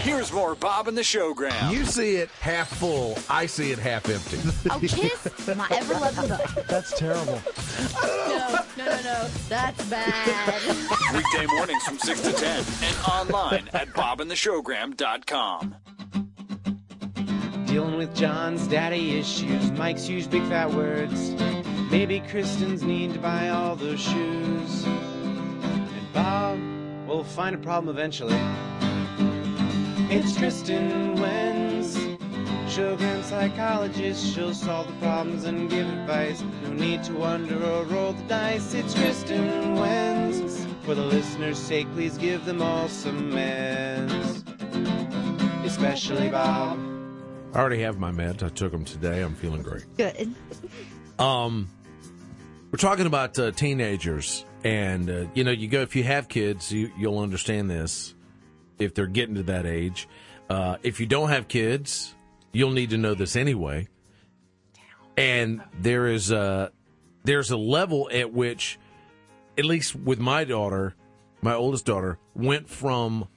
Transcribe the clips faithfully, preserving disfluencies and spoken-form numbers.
Here's more Bob and the Showgram. You see it half full. I see it half empty. Oh, kiss my ever-loving butt. That's terrible. No, no, no, no. That's bad. Weekday mornings from six to ten and online at bob and the showgram dot com. Dealing with John's daddy issues. Mike's use big fat words. Maybe Kristen's need to buy all those shoes. And Bob will find a problem eventually. It's Kristen Wenz, Showgram psychologist. She'll solve the problems and give advice. No need to wonder or roll the dice. It's Kristen Wenz. For the listeners' sake, please give them all some meds. Especially Bob. I already have my meds. I took them today. I'm feeling great. Good. Um, we're talking about uh, teenagers, and uh, you know, you go if you have kids, you, you'll understand this. If they're getting to that age, uh, if you don't have kids, you'll need to know this anyway. And there is a there's a level at which, at least with my daughter, my oldest daughter, went from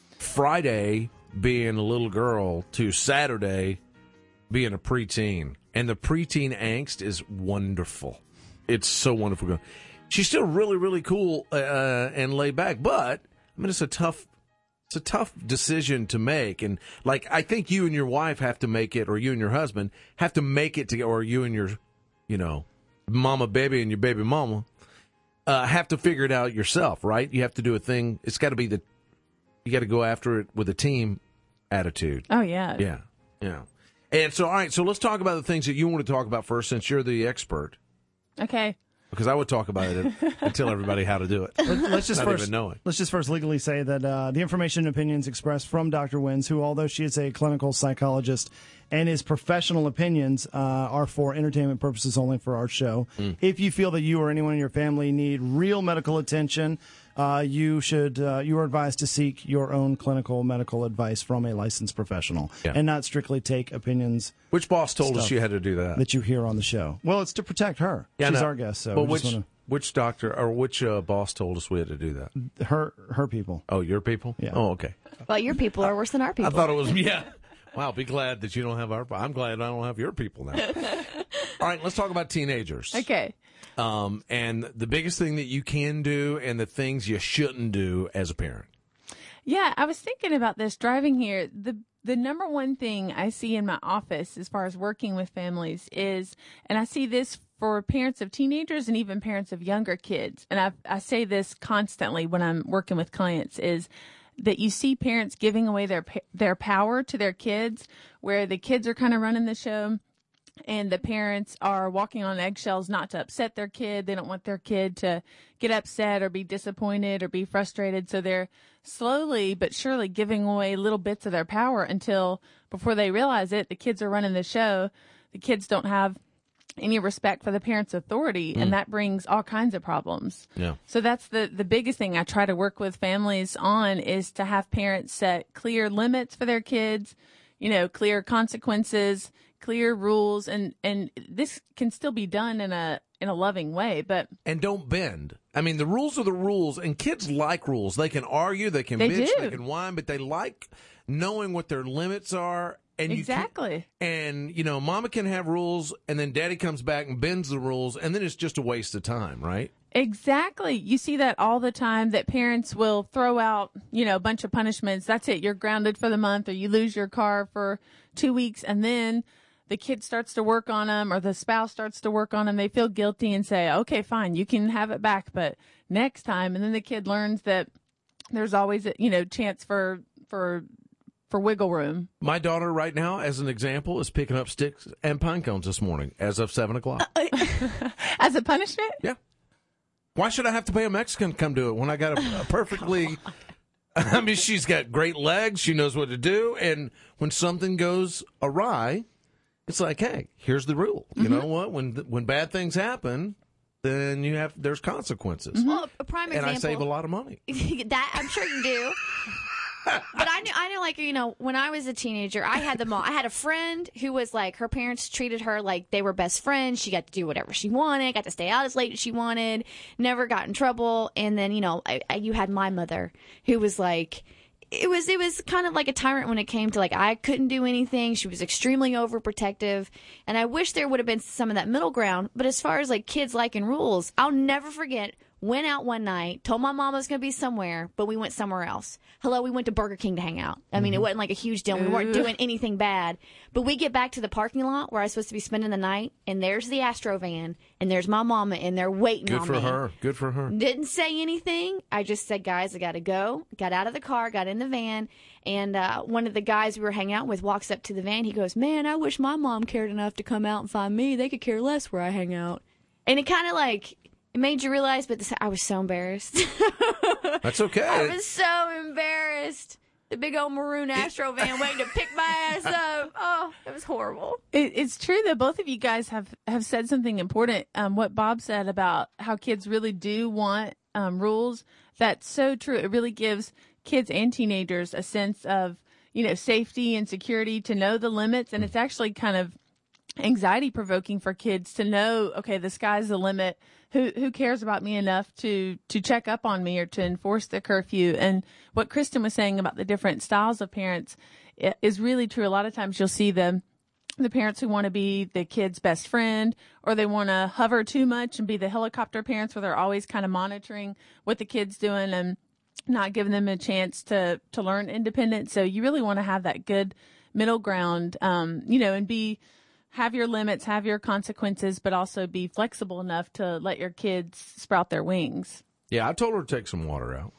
Friday being a little girl to Saturday being a preteen. And the preteen angst is wonderful. It's so wonderful. She's still really, really cool uh, and laid back. But, I mean, it's a tough it's a tough decision to make. And, like, I think you and your wife have to make it, or you and your husband have to make it together, or you and your, you know, mama baby and your baby mama uh, have to figure it out yourself, right? You have to do a thing. It's got to be the, you got to go after it with a team attitude. Oh, yeah. Yeah, yeah. And so, all right, so let's talk about the things that you want to talk about first, since you're the expert. Okay. Because I would talk about it and tell everybody how to do it. Let's just Not first even knowing. let's just first legally say that uh, the information and opinions expressed from Doctor Wenz, who, although she is a clinical psychologist, and his professional opinions uh, are for entertainment purposes only for our show. Mm. If you feel that you or anyone in your family need real medical attention, uh, you should uh, you are advised to seek your own clinical medical advice from a licensed professional, yeah. and not strictly take opinions. Which boss told us you had to do that? That you hear on the show. Well, it's to protect her. Yeah, She's no. our guest, so but we which just wanna... which doctor or which uh, boss told us we had to do that? Her her people. Oh, your people? Yeah. Oh, okay. Well, your people are worse than our people. I thought it was yeah. Wow, be glad that you don't have our. I'm glad I don't have your people now. All right, let's talk about teenagers. Okay. Um, and the biggest thing that you can do and the things you shouldn't do as a parent. Yeah, I was thinking about this driving here. The the number one thing I see in my office as far as working with families is, and I see this for parents of teenagers and even parents of younger kids, and I I say this constantly when I'm working with clients, is that you see parents giving away their their power to their kids, where the kids are kind of running the show. And the parents are walking on eggshells not to upset their kid. They don't want their kid to get upset or be disappointed or be frustrated. So they're slowly but surely giving away little bits of their power until before they realize it, the kids are running the show. The kids don't have any respect for the parents' authority, mm. and that brings all kinds of problems. Yeah. So that's the, the biggest thing I try to work with families on, is to have parents set clear limits for their kids, you know, clear consequences, clear rules, and, and this can still be done in a in a loving way, but and don't bend. I mean, the rules are the rules, and kids like rules. They can argue, they can they bitch, do. they can whine, but they like knowing what their limits are. And exactly. You can, and you know, Mama can have rules, and then Daddy comes back and bends the rules, and then it's just a waste of time, right? Exactly. You see that all the time, that parents will throw out, you know, a bunch of punishments. That's it. You're grounded for the month, or you lose your car for two weeks, and then the kid starts to work on them, or the spouse starts to work on them. They feel guilty and say, okay, fine, you can have it back, but next time. And then the kid learns that there's always a, you know, chance for, for, for wiggle room. My daughter right now, as an example, is picking up sticks and pine cones this morning as of seven o'clock. As a punishment? Yeah. Why should I have to pay a Mexican to come do it when I got a, a perfectly, I mean, she's got great legs. She knows what to do. And when something goes awry, it's like, hey, here's the rule. Mm-hmm. You know what? When when bad things happen, then you have there's consequences. Mm-hmm. Well, a prime example. And I save a lot of money. That I'm sure you do. But I knew, I know, like, you know, when I was a teenager, I had them all. I had a friend who was like, her parents treated her like they were best friends. She got to do whatever she wanted, got to stay out as late as she wanted, never got in trouble. And then, you know, I, I, you had my mother, who was like, it was it was kind of like a tyrant when it came to like I couldn't do anything. She was extremely overprotective, and I wish there would have been some of that middle ground. But as far as like kids liking rules, I'll never forget. Went out one night, told my mom I was going to be somewhere, but we went somewhere else. Hello, we went to Burger King to hang out. I mean, mm-hmm. It wasn't like a huge deal. We weren't doing anything bad. But we get back to the parking lot where I was supposed to be spending the night, and there's the Astro van, and there's my mama, and they're waiting Good on for me. her. Good for her. Didn't say anything. I just said, guys, I got to go. Got out of the car, got in the van, and uh, one of the guys we were hanging out with walks up to the van. He goes, man, I wish my mom cared enough to come out and find me. They could care less where I hang out. And it kind of like... It made you realize, but this, I was so embarrassed. That's okay. I was so embarrassed. The big old maroon Astro van waiting to pick my ass up. Oh, it was horrible. It, it's true that both of you guys have, have said something important. Um, what Bob said about how kids really do want um, rules. That's so true. It really gives kids and teenagers a sense of, you know, safety and security to know the limits. And it's actually kind of anxiety provoking for kids to know, okay, the sky's the limit. Who who cares about me enough to, to check up on me or to enforce the curfew? And what Kristen was saying about the different styles of parents is really true. A lot of times you'll see the, the parents who want to be the kid's best friend, or they want to hover too much and be the helicopter parents where they're always kind of monitoring what the kid's doing and not giving them a chance to, to learn independence. So you really want to have that good middle ground, um, you know, and be... have your limits, have your consequences, but also be flexible enough to let your kids sprout their wings. Yeah, I told her to take some water out.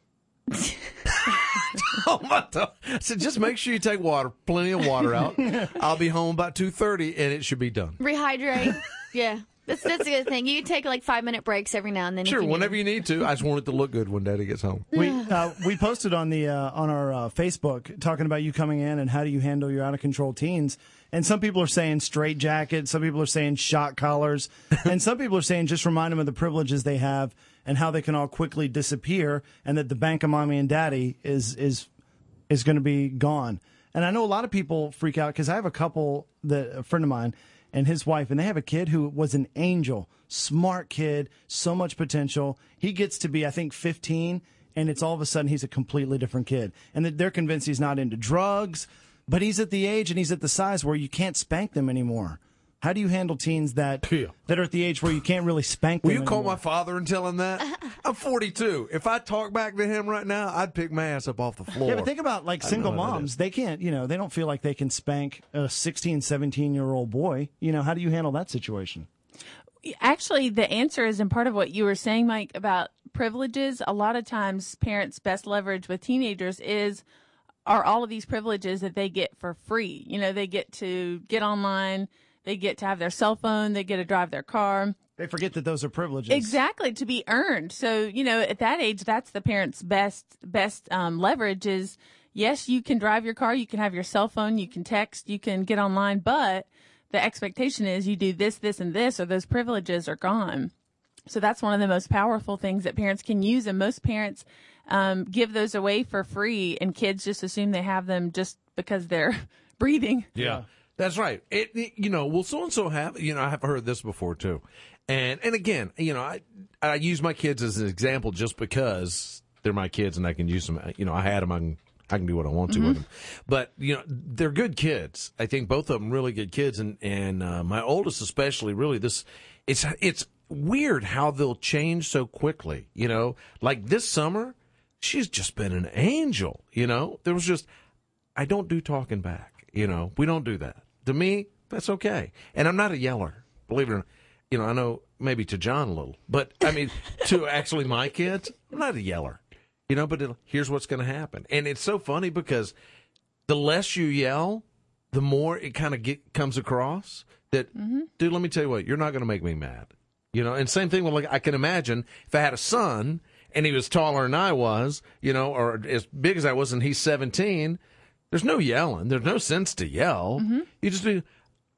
Oh my God. I said, just make sure you take water, plenty of water out. I'll be home about two thirty, and it should be done. Rehydrate. Yeah. That's that's a good thing. You can take like five minute breaks every now and then. Sure, if you whenever need. you need to. I just want it to look good when Daddy gets home. We uh, we posted on the uh, on our uh, Facebook talking about you coming in and how do you handle your out of control teens. And some people are saying straight jacket, some people are saying shot collars, and some people are saying just remind them of the privileges they have and how they can all quickly disappear, and that the bank of mommy and daddy is is is going to be gone. And I know a lot of people freak out because I have a couple that a friend of mine and his wife, and they have a kid who was an angel, smart kid, so much potential. He gets to be, I think, fifteen, and it's all of a sudden he's a completely different kid. And they're convinced he's not into drugs, but he's at the age and he's at the size where you can't spank them anymore. How do you handle teens that Yeah. that are at the age where you can't really spank them Will you call anymore? my father and tell him that? I'm forty-two. If I talk back to him right now, I'd pick my ass up off the floor. Yeah, but think about like I single know what that moms. is. They can't, you know, they don't feel like they can spank a sixteen, seventeen-year-old boy. You know, how do you handle that situation? Actually, the answer is in part of what you were saying, Mike, about privileges. A lot of times parents' best leverage with teenagers is are all of these privileges that they get for free. You know, they get to get online, they get to have their cell phone, they get to drive their car. They forget that those are privileges. Exactly, to be earned. So, you know, at that age, that's the parent's best best um, leverage is, yes, you can drive your car, you can have your cell phone, you can text, you can get online, but the expectation is you do this, this, and this, or those privileges are gone. So that's one of the most powerful things that parents can use, and most parents um, give those away for free, and kids just assume they have them just because they're breathing. Yeah, that's right. It, it- you know, will so and so have? You know, I have heard this before too, and and again, you know, I I use my kids as an example just because they're my kids and I can use them. You know, I had them. I can I can do what I want to with them, but you know, they're good kids. I think both of them really good kids, and and uh, my oldest especially. Really, this it's it's weird how they'll change so quickly. You know, like this summer, she's just been an angel. You know, there was just I don't do talking back. You know, we don't do that. To me, that's okay. And I'm not a yeller, believe it or not. You know, I know maybe to John a little, but I mean, to actually my kids, I'm not a yeller. You know, but it, here's what's going to happen. And it's so funny because the less you yell, the more it kind of get, comes across that, dude, let me tell you what, you're not going to make me mad. You know, and same thing with, like, I can imagine if I had a son and he was taller than I was, you know, or as big as I was and he's seventeen, there's no yelling. There's no sense to yell. You just do,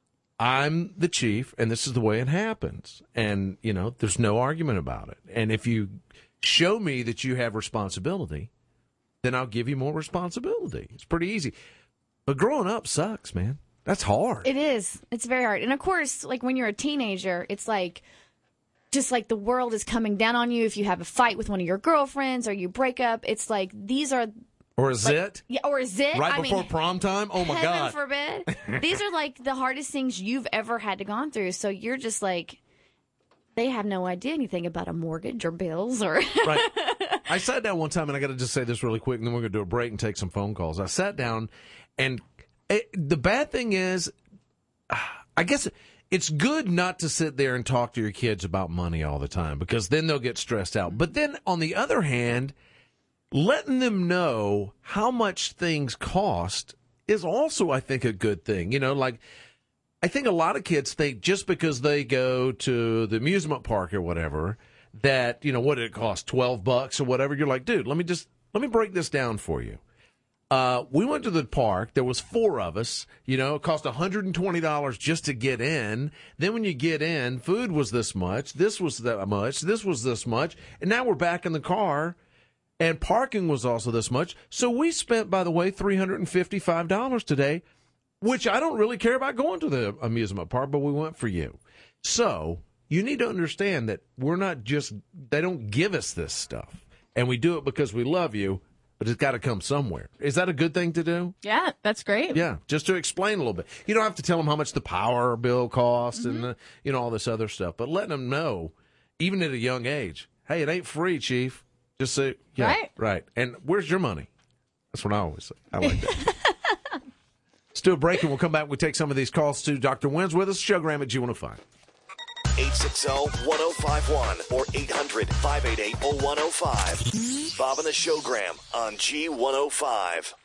I'm the chief and this is the way it happens. And, you know, there's no argument about it. And if you show me that you have responsibility, then I'll give you more responsibility. It's pretty easy. But growing up sucks, man. That's hard. It is. It's very hard. And of course, like when you're a teenager, it's like just like the world is coming down on you. If you have a fight with one of your girlfriends or you break up, it's like these are Or is Like, it? Yeah, or is it? Right I before mean, prom time? Oh, my heaven God. forbid. These are like the hardest things you've ever had to gone through. So you're just like, they have no idea anything about a mortgage or bills or. Right. I sat down one time, and I got to just say this really quick, and then we're going to do a break and take some phone calls. I sat down, and it, the bad thing is, I guess it's good not to sit there and talk to your kids about money all the time, because then they'll get stressed out. But then, on the other hand, letting them know how much things cost is also, I think, a good thing. You know, like, I think a lot of kids think just because they go to the amusement park or whatever, that, you know, what did it cost, twelve bucks or whatever? You're like, dude, let me just, let me break this down for you. Uh, we went to the park. There was four of us. You know, it cost one hundred twenty dollars just to get in. Then when you get in, food was this much. This was that much. This was this much. And now we're back in the car. And parking was also this much. So we spent, by the way, three hundred fifty-five dollars today, which I don't really care about going to the amusement park, but we went for you. So you need to understand that we're not just, they don't give us this stuff. And we do it because we love you, but it's got to come somewhere. Is that a good thing to do? Yeah, that's great. Yeah, just to explain a little bit. You don't have to tell them how much the power bill costs mm-hmm. and, the, you know, all this other stuff, but letting them know, even at a young age, hey, it ain't free, Chief. Just say, yeah, right. right. And where's your money? That's what I always say. I like that. Let's do a break, and we'll come back. We'll take some of these calls to Doctor Wins with us. Showgram at G one oh five. eight six zero, one oh five one or eight hundred, five eight eight, oh one oh five. Bob and the Showgram on G one oh five.